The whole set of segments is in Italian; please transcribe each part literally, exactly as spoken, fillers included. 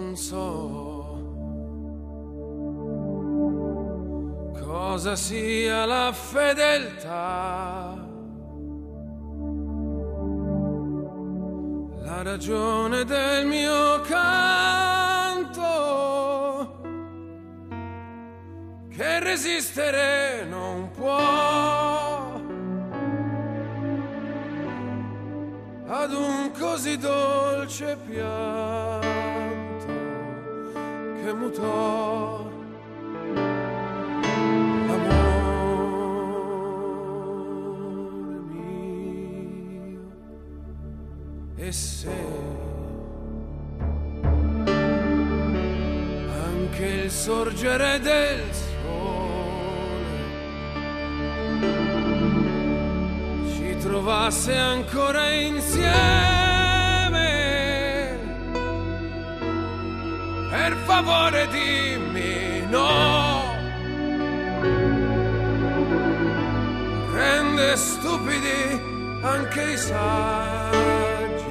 non so cosa sia la fedeltà, la ragione del mio canto, che resistere non può ad un così dolce pianto che mutò l'amore mio. E se anche il sorgere del sole ci trovasse ancora insieme, per favore dimmi no, rende stupidi anche i saggi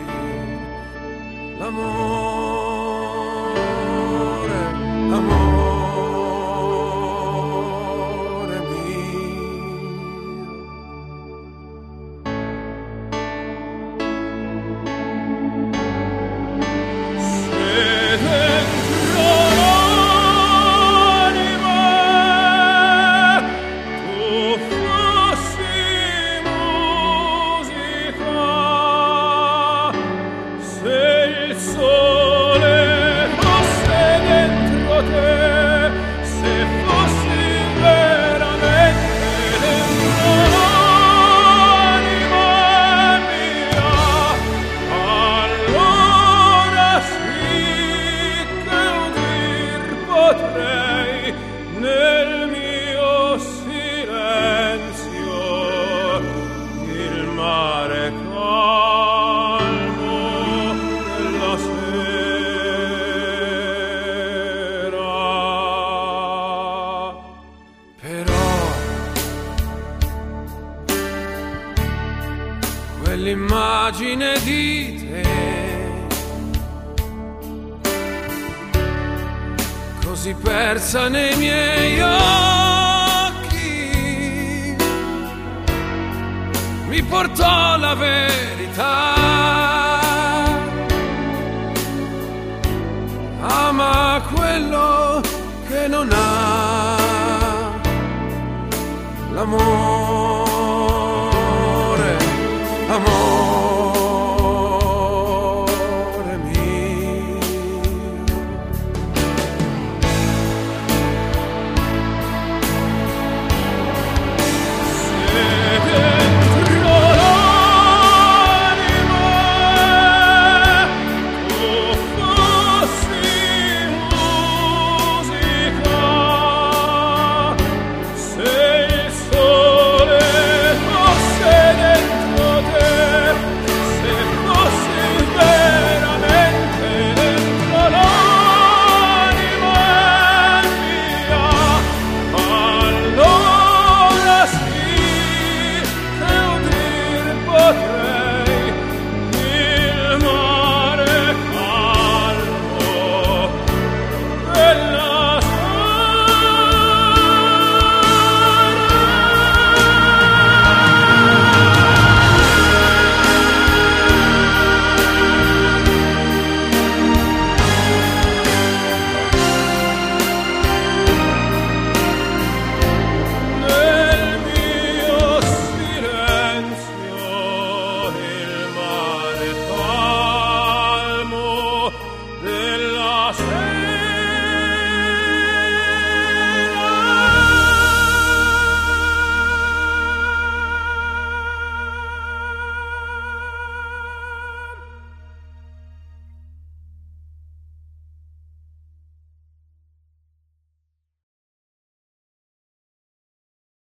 l'amore, amore mio. Se dentro l'anima tu fossi musica, se il sole fosse dentro te, se fossi veramente dentro l'anima mia, allora sì che udir potrei nel mio silenzio il mare calmo della sera. Però quell'immagine di te così persa nei miei occhi mi portò la verità. Ama quello che non ha l'amore.